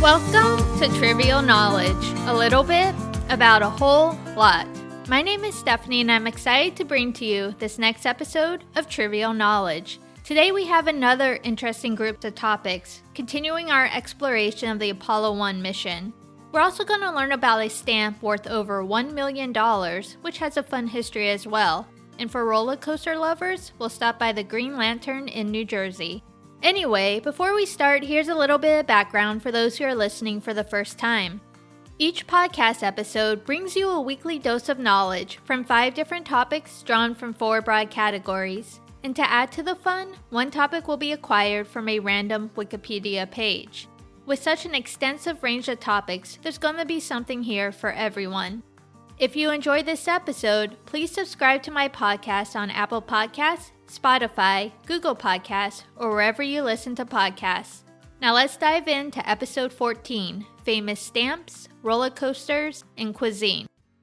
Welcome to Trivial Knowledge, a little bit about a whole lot. My name is Stephanie and I'm excited to bring to you this next episode of Trivial Knowledge. Today we have another interesting group of topics, continuing our exploration of the Apollo 1 mission. We're also going to learn about a stamp worth over $1 million, which has a fun history as well. And for roller coaster lovers, we'll stop by the Green Lantern in New Jersey. Anyway, before we start, here's a little bit of background for those who are listening for the first time. Each podcast episode brings you a weekly dose of knowledge from 5 different topics drawn from 4 broad categories. And to add to the fun, one topic will be acquired from a random Wikipedia page. With such an extensive range of topics, there's going to be something here for everyone. If you enjoyed this episode, please subscribe to my podcast on Apple Podcasts, Spotify, Google Podcasts, or wherever you listen to podcasts. Now let's dive into episode 14, Famous Stamps, Roller Coasters, and Cuisine.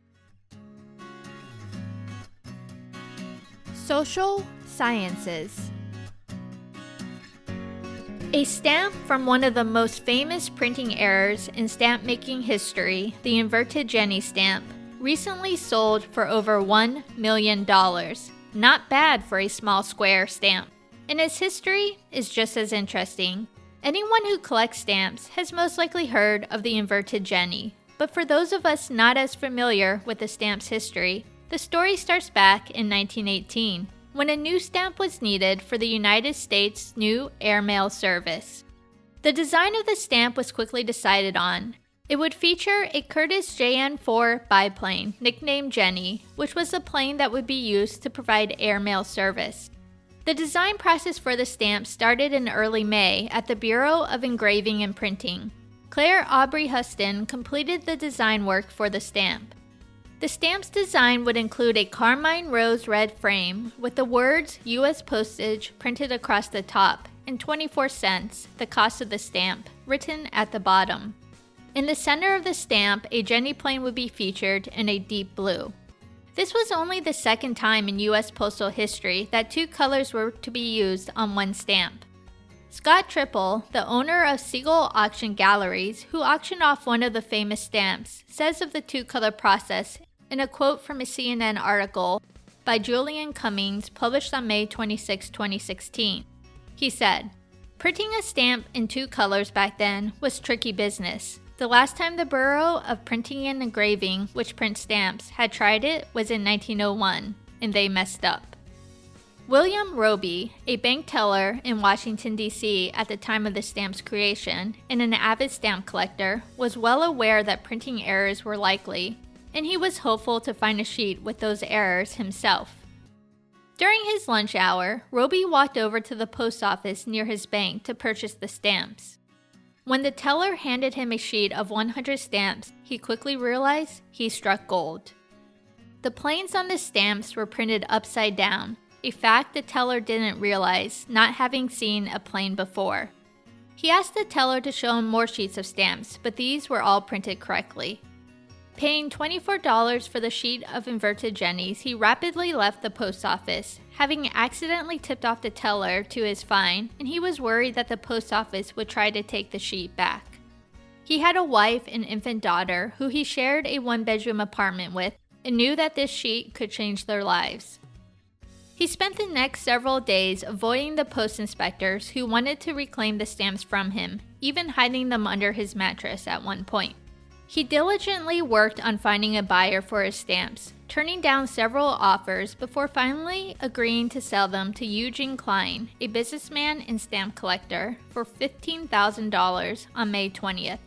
Social Sciences. A stamp from one of the most famous printing errors in stamp-making history, the inverted Jenny stamp, recently sold for over $1 million. Not bad for a small square stamp. And its history is just as interesting. Anyone who collects stamps has most likely heard of the inverted Jenny. But for those of us not as familiar with the stamp's history, the story starts back in 1918, when a new stamp was needed for the United States' new airmail service. The design of the stamp was quickly decided on. It would feature a Curtiss JN-4 biplane, nicknamed Jenny, which was the plane that would be used to provide airmail service. The design process for the stamp started in early May at the Bureau of Engraving and Printing. Claire Aubrey Huston completed the design work for the stamp. The stamp's design would include a carmine rose red frame with the words U.S. postage printed across the top and 24 cents, the cost of the stamp, written at the bottom. In the center of the stamp, a Jenny plane would be featured in a deep blue. This was only the second time in U.S. postal history that 2 colors were to be used on one stamp. Scott Triple, the owner of Siegel Auction Galleries, who auctioned off one of the famous stamps, says of the 2-color process in a quote from a CNN article by Julian Cummings published on May 26, 2016. He said, "Printing a stamp in 2 colors back then was tricky business. The last time the Bureau of Printing and Engraving, which prints stamps, had tried it was in 1901, and they messed up." William Roby, a bank teller in Washington, D.C. at the time of the stamp's creation, and an avid stamp collector, was well aware that printing errors were likely, and he was hopeful to find a sheet with those errors himself. During his lunch hour, Roby walked over to the post office near his bank to purchase the stamps. When the teller handed him a sheet of 100 stamps, he quickly realized he struck gold. The planes on the stamps were printed upside down, a fact the teller didn't realize, not having seen a plane before. He asked the teller to show him more sheets of stamps, but these were all printed correctly. Paying $24 for the sheet of inverted Jennies, he rapidly left the post office, having accidentally tipped off the teller to his fine, and he was worried that the post office would try to take the sheet back. He had a wife and infant daughter who he shared a 1-bedroom apartment with and knew that this sheet could change their lives. He spent the next several days avoiding the post inspectors who wanted to reclaim the stamps from him, even hiding them under his mattress at one point. He diligently worked on finding a buyer for his stamps, turning down several offers before finally agreeing to sell them to Eugene Klein, a businessman and stamp collector, for $15,000 on May 20th.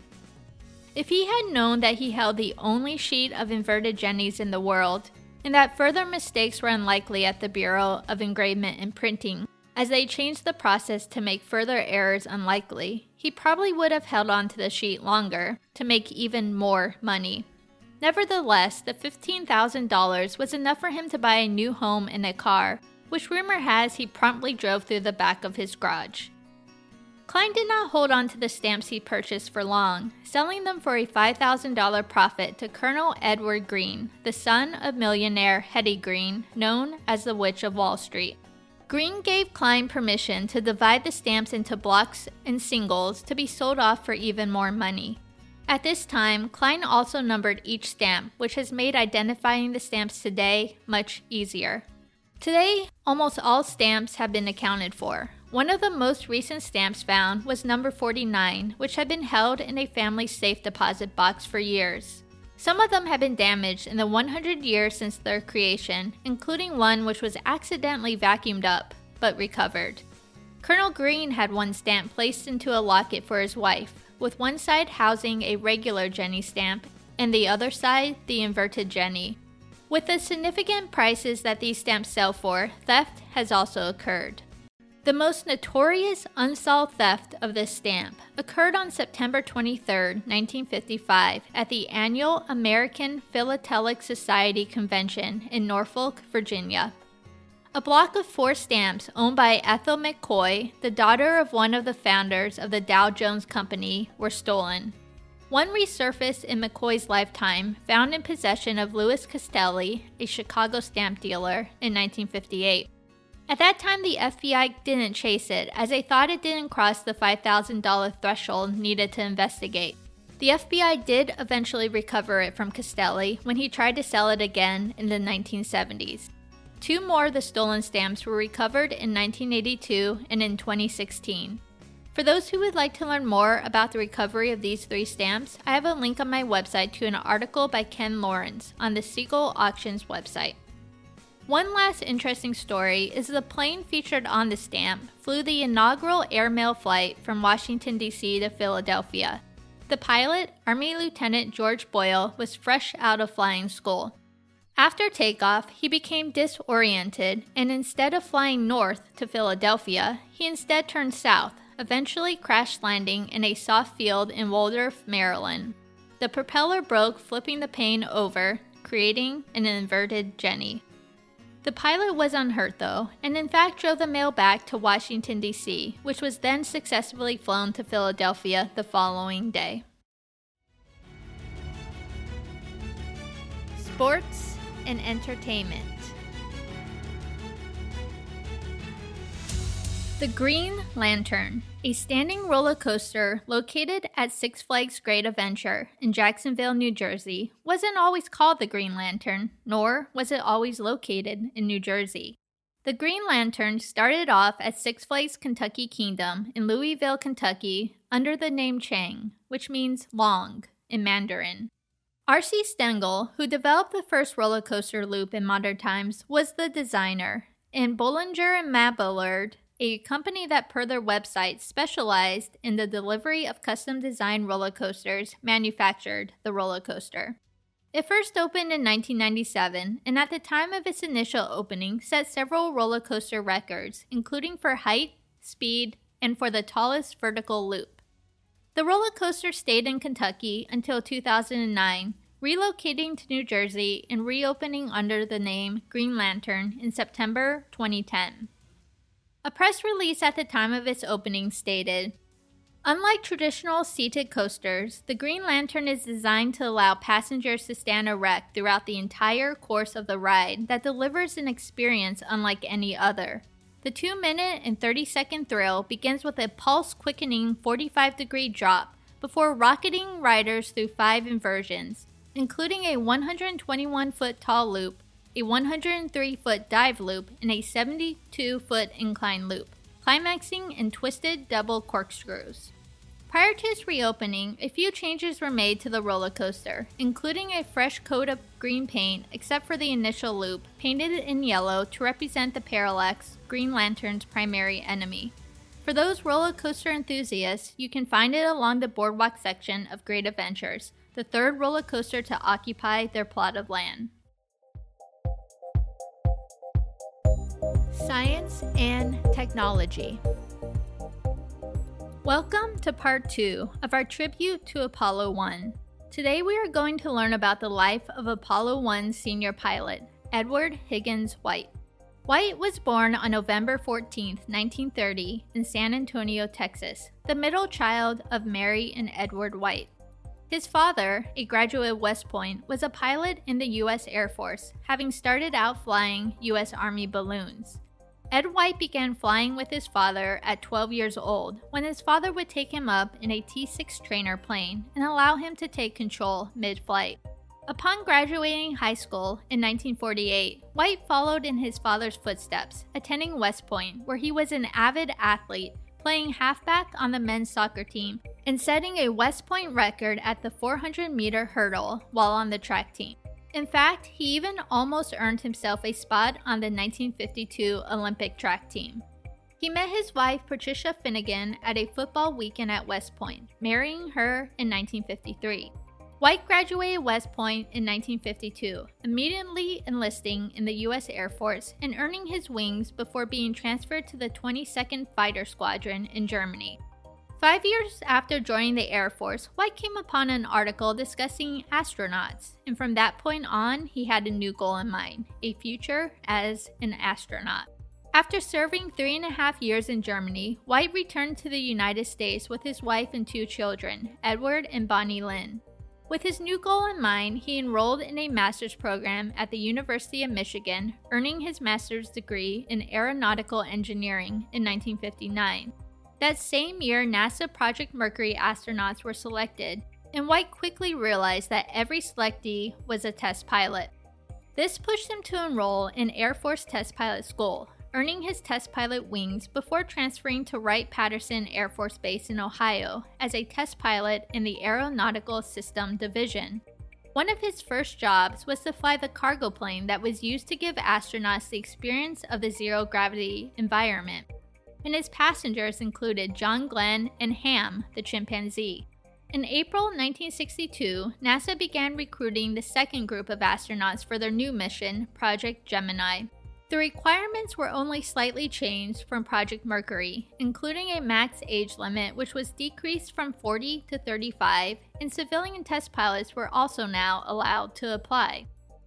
If he had known that he held the only sheet of inverted Jennies in the world, and that further mistakes were unlikely at the Bureau of Engraving and Printing, as they changed the process to make further errors unlikely, he probably would have held on to the sheet longer to make even more money. Nevertheless, the $15,000 was enough for him to buy a new home and a car, which rumor has he promptly drove through the back of his garage. Klein did not hold on to the stamps he purchased for long, selling them for a $5,000 profit to Colonel Edward Green, the son of millionaire Hetty Green, known as the Witch of Wall Street. Green gave Klein permission to divide the stamps into blocks and singles to be sold off for even more money. At this time, Klein also numbered each stamp, which has made identifying the stamps today much easier. Today, almost all stamps have been accounted for. One of the most recent stamps found was number 49, which had been held in a family safe deposit box for years. Some of them have been damaged in the 100 years since their creation, including one which was accidentally vacuumed up, but recovered. Colonel Green had one stamp placed into a locket for his wife, with one side housing a regular Jenny stamp and the other side the inverted Jenny. With the significant prices that these stamps sell for, theft has also occurred. The most notorious unsolved theft of this stamp occurred on September 23, 1955, at the annual American Philatelic Society Convention in Norfolk, Virginia. A block of 4 stamps owned by Ethel McCoy, the daughter of one of the founders of the Dow Jones Company, were stolen. One resurfaced in McCoy's lifetime, found in possession of Louis Castelli, a Chicago stamp dealer, in 1958. At that time, the FBI didn't chase it, as they thought it didn't cross the $5,000 threshold needed to investigate. The FBI did eventually recover it from Castelli when he tried to sell it again in the 1970s. 2 more of the stolen stamps were recovered in 1982 and in 2016. For those who would like to learn more about the recovery of these 3 stamps, I have a link on my website to an article by Ken Lawrence on the Siegel Auctions website. One last interesting story is the plane featured on the stamp flew the inaugural airmail flight from Washington, D.C. to Philadelphia. The pilot, Army Lieutenant George Boyle, was fresh out of flying school. After takeoff, he became disoriented, and instead of flying north to Philadelphia, he instead turned south, eventually crash landing in a soft field in Waldorf, Maryland. The propeller broke, flipping the plane over, creating an inverted Jenny. The pilot was unhurt though, and in fact drove the mail back to Washington, D.C., which was then successfully flown to Philadelphia the following day. Sports and entertainment. The Green Lantern, a standing roller coaster located at Six Flags Great Adventure in Jacksonville, New Jersey, wasn't always called the Green Lantern, nor was it always located in New Jersey. The Green Lantern started off at Six Flags Kentucky Kingdom in Louisville, Kentucky, under the name Chang, which means long in Mandarin. R.C. Stengel, who developed the first roller coaster loop in modern times, was the designer, and Bollinger and Mabillard, a company that per their website specialized in the delivery of custom-designed roller coasters, manufactured the roller coaster. It first opened in 1997, and at the time of its initial opening set several roller coaster records, including for height, speed, and for the tallest vertical loop. The roller coaster stayed in Kentucky until 2009, relocating to New Jersey and reopening under the name Green Lantern in September 2010. A press release at the time of its opening stated, "Unlike traditional seated coasters, the Green Lantern is designed to allow passengers to stand erect throughout the entire course of the ride that delivers an experience unlike any other. The 2-minute and 30-second thrill begins with a pulse-quickening 45-degree drop before rocketing riders through 5 inversions, including a 121-foot tall loop, a 103-foot dive loop, and a 72-foot incline loop, climaxing in twisted double corkscrews." Prior to its reopening, a few changes were made to the roller coaster, including a fresh coat of green paint except for the initial loop, painted in yellow to represent the Parallax, Green Lantern's primary enemy. For those roller coaster enthusiasts, you can find it along the boardwalk section of Great Adventures, the 3rd roller coaster to occupy their plot of land. Science and technology. Welcome to part 2 of our tribute to Apollo 1. Today we are going to learn about the life of Apollo 1 senior pilot, Edward Higgins White. White was born on November 14, 1930 in San Antonio, Texas, the middle child of Mary and Edward White. His father, a graduate of West Point, was a pilot in the U.S. Air Force, having started out flying U.S. Army balloons. Ed White began flying with his father at 12 years old, when his father would take him up in a T-6 trainer plane and allow him to take control mid-flight. Upon graduating high school in 1948, White followed in his father's footsteps, attending West Point, where he was an avid athlete, playing halfback on the men's soccer team and setting a West Point record at the 400-meter hurdle while on the track team. In fact, he even almost earned himself a spot on the 1952 Olympic track team. He met his wife Patricia Finnegan at a football weekend at West Point, marrying her in 1953. White graduated West Point in 1952, immediately enlisting in the U.S. Air Force and earning his wings before being transferred to the 22nd Fighter Squadron in Germany. 5 years after joining the Air Force, White came upon an article discussing astronauts, and from that point on, he had a new goal in mind, a future as an astronaut. After serving 3.5 years in Germany, White returned to the United States with his wife and 2 children, Edward and Bonnie Lynn. With his new goal in mind, he enrolled in a master's program at the University of Michigan, earning his master's degree in aeronautical engineering in 1959. That same year, NASA Project Mercury astronauts were selected, and White quickly realized that every selectee was a test pilot. This pushed him to enroll in Air Force Test Pilot School, earning his test pilot wings before transferring to Wright-Patterson Air Force Base in Ohio as a test pilot in the Aeronautical System Division. One of his first jobs was to fly the cargo plane that was used to give astronauts the experience of the zero-gravity environment, and his passengers included John Glenn and Ham, the chimpanzee. In April 1962, NASA began recruiting the second group of astronauts for their new mission, Project Gemini. The requirements were only slightly changed from Project Mercury, including a max age limit which was decreased from 40 to 35, and civilian test pilots were also now allowed to apply.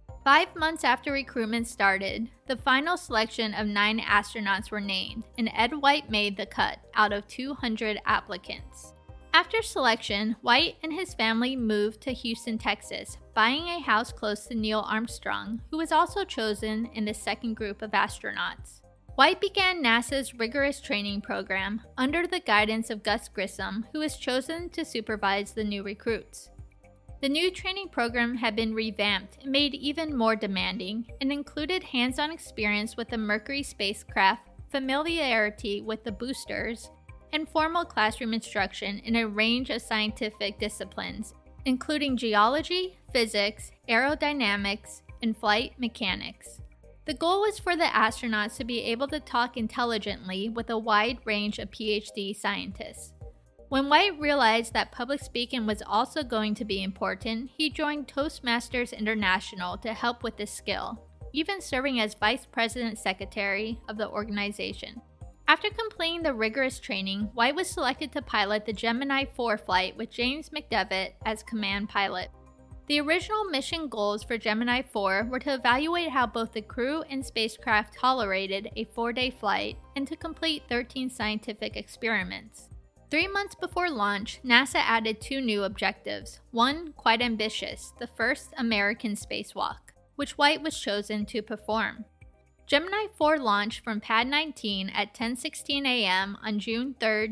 5 months after recruitment started, the final selection of 9 astronauts were named, and Ed White made the cut out of 200 applicants. After selection, White and his family moved to Houston, Texas, buying a house close to Neil Armstrong, who was also chosen in the second group of astronauts. White began NASA's rigorous training program under the guidance of Gus Grissom, who was chosen to supervise the new recruits. The new training program had been revamped and made even more demanding, and included hands-on experience with the Mercury spacecraft, familiarity with the boosters, and formal classroom instruction in a range of scientific disciplines, including geology, physics, aerodynamics, and flight mechanics. The goal was for the astronauts to be able to talk intelligently with a wide range of PhD scientists. When White realized that public speaking was also going to be important, he joined Toastmasters International to help with this skill, even serving as Vice President Secretary of the organization. After completing the rigorous training, White was selected to pilot the Gemini 4 flight with James McDevitt as command pilot. The original mission goals for Gemini 4 were to evaluate how both the crew and spacecraft tolerated a 4-day flight and to complete 13 scientific experiments. 3 months before launch, NASA added 2 new objectives, one quite ambitious, the first American spacewalk, which White was chosen to perform. Gemini 4 launched from Pad 19 at 10:16 a.m. on June 3,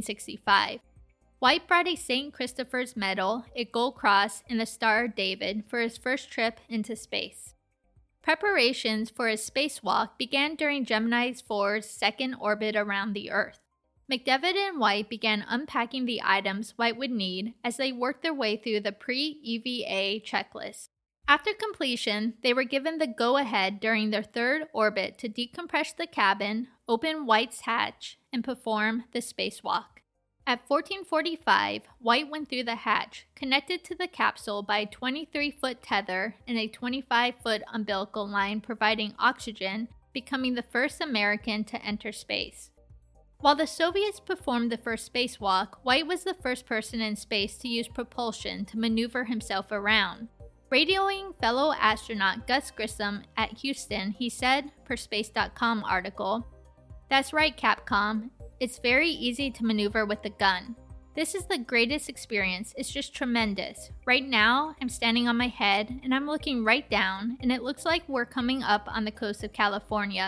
1965. White brought a St. Christopher's Medal, a Gold Cross, and the Star of David for his first trip into space. Preparations for his spacewalk began during Gemini 4's second orbit around the Earth. McDevitt and White began unpacking the items White would need as they worked their way through the pre-EVA checklist. After completion, they were given the go-ahead during their third orbit to decompress the cabin, open White's hatch, and perform the spacewalk. At 14:45, White went through the hatch, connected to the capsule by a 23-foot tether and a 25-foot umbilical line providing oxygen, becoming the first American to enter space. While the Soviets performed the first spacewalk, White was the first person in space to use propulsion to maneuver himself around. Radioing fellow astronaut Gus Grissom at Houston, he said, per Space.com article, "That's right, Capcom. It's very easy to maneuver with the gun. This is the greatest experience. It's just tremendous. Right now, I'm standing on my head, and I'm looking right down, and it looks like we're coming up on the coast of California.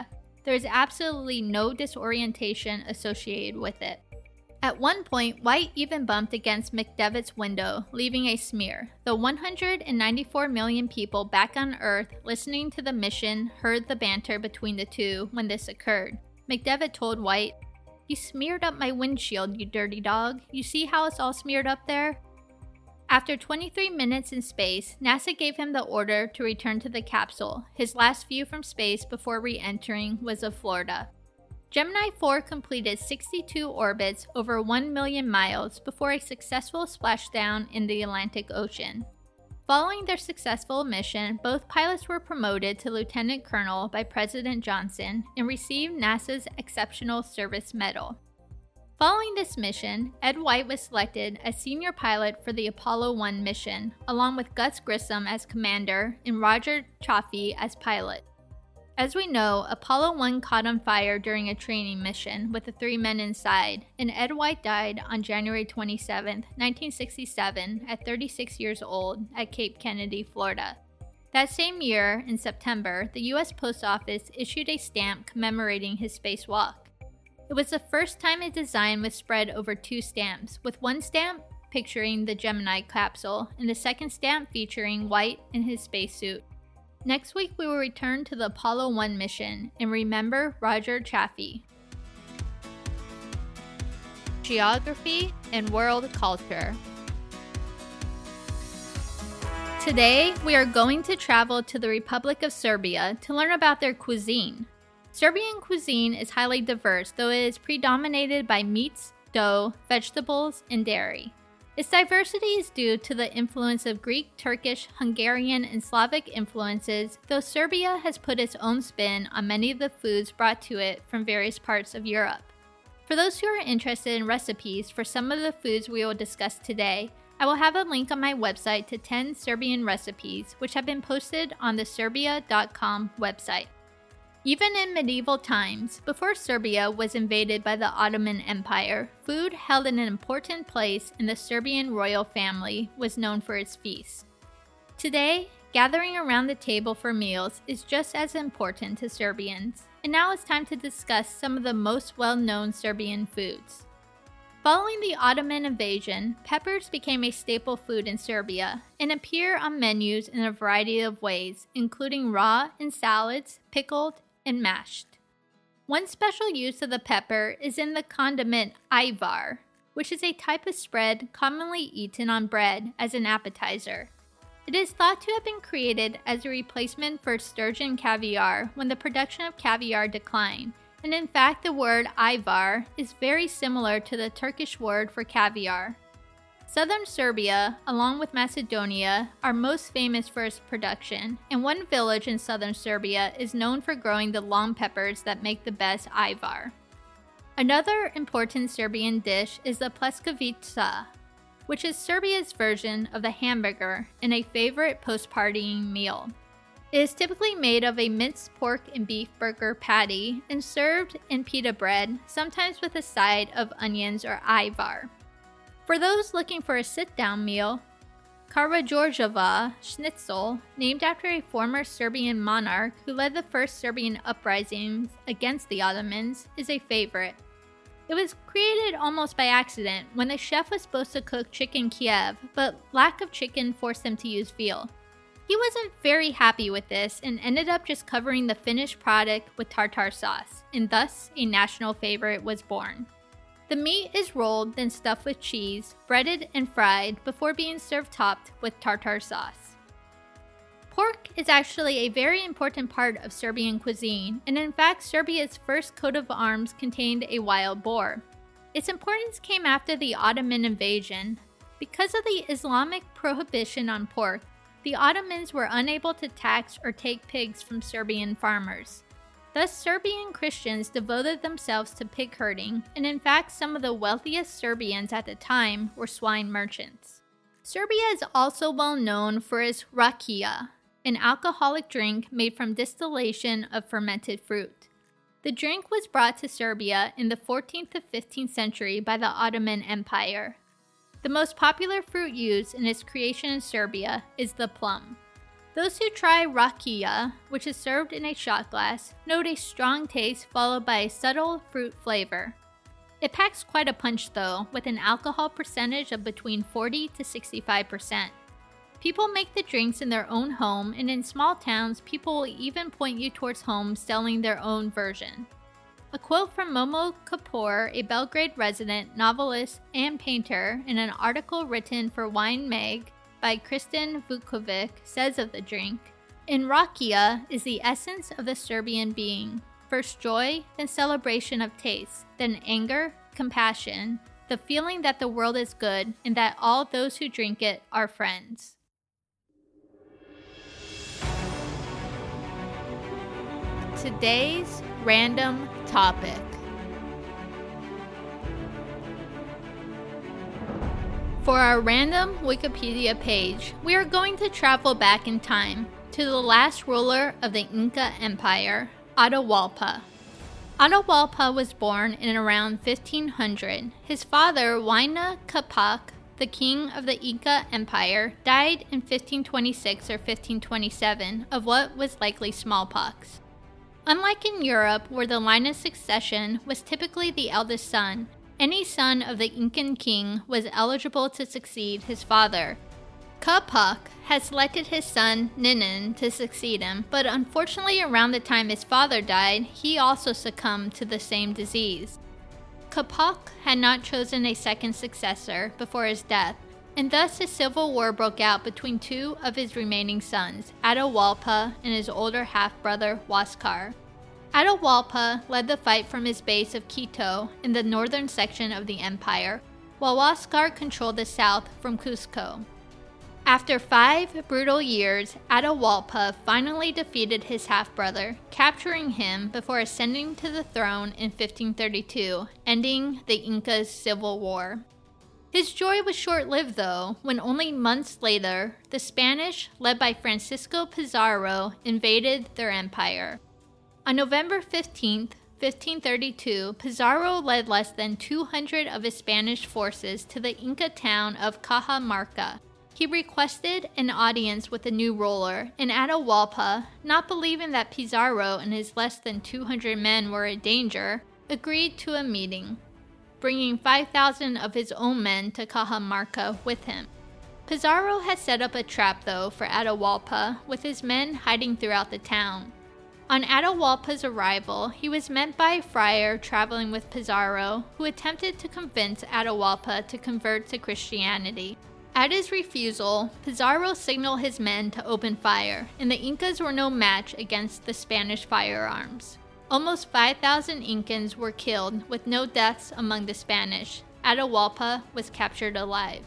There is absolutely no disorientation associated with it. At one point, White even bumped against McDevitt's window, leaving a smear. The 194 million people back on Earth listening to the mission heard the banter between the two when this occurred. McDevitt told White, "You smeared up my windshield, you dirty dog. You see how it's all smeared up there?" After 23 minutes in space, NASA gave him the order to return to the capsule. His last view from space before re-entering was of Florida. Gemini 4 completed 62 orbits over 1 million miles before a successful splashdown in the Atlantic Ocean. Following their successful mission, both pilots were promoted to lieutenant colonel by President Johnson and received NASA's Exceptional Service Medal. Following this mission, Ed White was selected as senior pilot for the Apollo 1 mission, along with Gus Grissom as commander and Roger Chaffee as pilot. As we know, Apollo 1 caught on fire during a training mission with the 3 men inside, and Ed White died on January 27, 1967, at 36 years old at Cape Kennedy, Florida. That same year, in September, the U.S. Post Office issued a stamp commemorating his spacewalk. It was the first time a design was spread over 2 stamps, with one stamp picturing the Gemini capsule and the second stamp featuring White in his spacesuit. Next week, we will return to the Apollo 1 mission and remember Roger Chaffee. Geography and world culture. Today, we are going to travel to the Republic of Serbia to learn about their cuisine. Serbian cuisine is highly diverse, though it is predominated by meats, dough, vegetables, and dairy. Its diversity is due to the influence of Greek, Turkish, Hungarian, and Slavic influences, though Serbia has put its own spin on many of the foods brought to it from various parts of Europe. For those who are interested in recipes for some of the foods we will discuss today, I will have a link on my website to 10 Serbian recipes, which have been posted on the Serbia.com website. Even in medieval times, before Serbia was invaded by the Ottoman Empire, food held an important place in the Serbian royal family was known for its feasts. Today, gathering around the table for meals is just as important to Serbians, and now it's time to discuss some of the most well-known Serbian foods. Following the Ottoman invasion, peppers became a staple food in Serbia and appear on menus in a variety of ways, including raw in salads, pickled, and mashed. One special use of the pepper is in the condiment ajvar, which is a type of spread commonly eaten on bread as an appetizer. It is thought to have been created as a replacement for sturgeon caviar when the production of caviar declined, and in fact the word ajvar is very similar to the Turkish word for caviar. Southern Serbia, along with Macedonia, are most famous for its production, and one village in southern Serbia is known for growing the long peppers that make the best ajvar. Another important Serbian dish is the pleskavica, which is Serbia's version of the hamburger and a favorite post-partying meal. It is typically made of a minced pork and beef burger patty and served in pita bread, sometimes with a side of onions or ajvar. For those looking for a sit-down meal, Karađorđeva schnitzel, named after a former Serbian monarch who led the first Serbian uprisings against the Ottomans, is a favorite. It was created almost by accident when the chef was supposed to cook chicken Kiev, but lack of chicken forced him to use veal. He wasn't very happy with this and ended up just covering the finished product with tartar sauce, and thus a national favorite was born. The meat is rolled, then stuffed with cheese, breaded and fried before being served topped with tartar sauce. Pork is actually a very important part of Serbian cuisine, and in fact Serbia's first coat of arms contained a wild boar. Its importance came after the Ottoman invasion. Because of the Islamic prohibition on pork, the Ottomans were unable to tax or take pigs from Serbian farmers. Thus, Serbian Christians devoted themselves to pig herding, and in fact, some of the wealthiest Serbians at the time were swine merchants. Serbia is also well known for its rakia, an alcoholic drink made from distillation of fermented fruit. The drink was brought to Serbia in the 14th to 15th century by the Ottoman Empire. The most popular fruit used in its creation in Serbia is the plum. Those who try rakia, which is served in a shot glass, note a strong taste followed by a subtle fruit flavor. It packs quite a punch though, with an alcohol percentage of between 40 to 65%. People make the drinks in their own home, and in small towns, people will even point you towards homes selling their own version. A quote from Momo Kapoor, a Belgrade resident, novelist, and painter, in an article written for Wine Mag by Kristen Vukovic, says of the drink, "In rakia is the essence of the Serbian being. First joy, then celebration of taste, then anger, compassion, the feeling that the world is good and that all those who drink it are friends." Today's random topic. For our random Wikipedia page, we are going to travel back in time to the last ruler of the Inca Empire, Atahualpa. Atahualpa was born in around 1500. His father, Huayna Capac, the king of the Inca Empire, died in 1526 or 1527 of what was likely smallpox. Unlike in Europe, where the line of succession was typically the eldest son, any son of the Incan king was eligible to succeed his father. Capac had selected his son Ninan to succeed him, but unfortunately around the time his father died, he also succumbed to the same disease. Capac had not chosen a second successor before his death, and thus a civil war broke out between two of his remaining sons, Atahualpa and his older half-brother Huascar. Atahualpa led the fight from his base of Quito in the northern section of the empire, while Huascar controlled the south from Cusco. After 5 brutal years, Atahualpa finally defeated his half-brother, capturing him before ascending to the throne in 1532, ending the Incas' civil war. His joy was short-lived though, when only months later, the Spanish, led by Francisco Pizarro, invaded their empire. On November 15, 1532, Pizarro led less than 200 of his Spanish forces to the Inca town of Cajamarca. He requested an audience with the new ruler, and Atahualpa, not believing that Pizarro and his less than 200 men were a danger, agreed to a meeting, bringing 5,000 of his own men to Cajamarca with him. Pizarro had set up a trap though for Atahualpa, with his men hiding throughout the town. On Atahualpa's arrival, he was met by a friar traveling with Pizarro, who attempted to convince Atahualpa to convert to Christianity. At his refusal, Pizarro signaled his men to open fire, and the Incas were no match against the Spanish firearms. Almost 5,000 Incans were killed, with no deaths among the Spanish. Atahualpa was captured alive.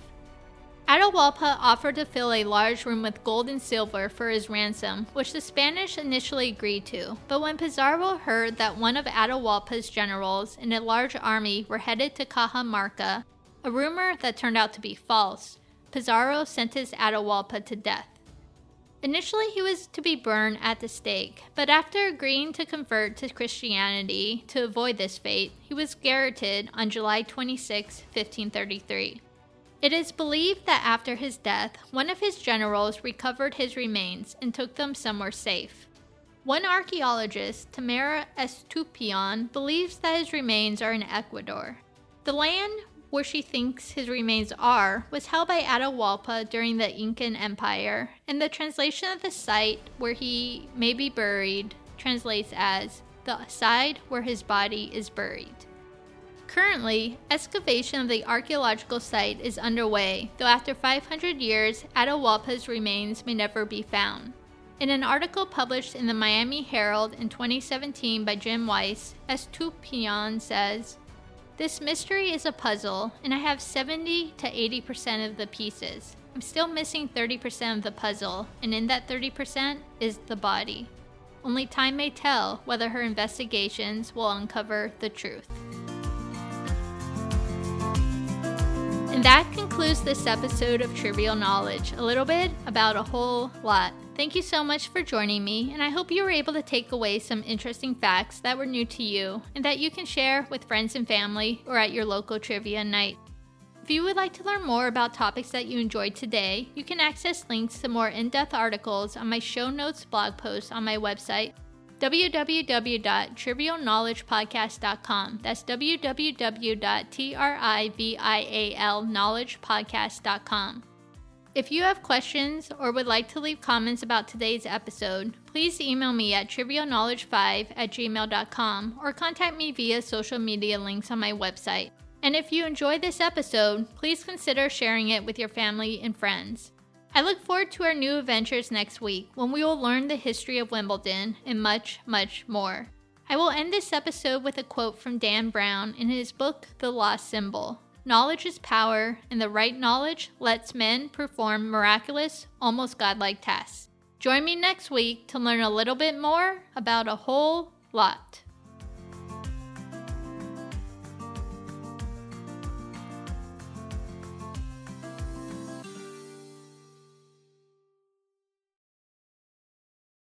Atahualpa offered to fill a large room with gold and silver for his ransom, which the Spanish initially agreed to, but when Pizarro heard that one of Atahualpa's generals and a large army were headed to Cajamarca, a rumor that turned out to be false, Pizarro sentenced Atahualpa to death. Initially, he was to be burned at the stake, but after agreeing to convert to Christianity to avoid this fate, he was garroted on July 26, 1533. It is believed that after his death, one of his generals recovered his remains and took them somewhere safe. One archaeologist, Tamara Estupiñán, believes that his remains are in Ecuador. The land where she thinks his remains are was held by Atahualpa during the Incan Empire, and the translation of the site where he may be buried translates as the side where his body is buried. Currently, excavation of the archaeological site is underway, though after 500 years, Atahualpa's remains may never be found. In an article published in the Miami Herald in 2017 by Jim Weiss, Estupiñán says, "This mystery is a puzzle, and I have 70 to 80% of the pieces. I'm still missing 30% of the puzzle, and in that 30% is the body. Only time may tell whether her investigations will uncover the truth." And that concludes this episode of Trivial Knowledge, a little bit about a whole lot. Thank you so much for joining me, and I hope you were able to take away some interesting facts that were new to you and that you can share with friends and family or at your local trivia night. If you would like to learn more about topics that you enjoyed today, you can access links to more in-depth articles on my show notes blog post on my website, www.trivialknowledgepodcast.com. That's www.trivialknowledgepodcast.com. If you have questions or would like to leave comments about today's episode, please email me at trivialknowledge5@gmail.com or contact me via social media links on my website. And if you enjoyed this episode, please consider sharing it with your family and friends. I look forward to our new adventures next week when we will learn the history of Wimbledon and much, much more. I will end this episode with a quote from Dan Brown in his book, The Lost Symbol. Knowledge is power, and the right knowledge lets men perform miraculous, almost godlike tasks. Join me next week to learn a little bit more about a whole lot.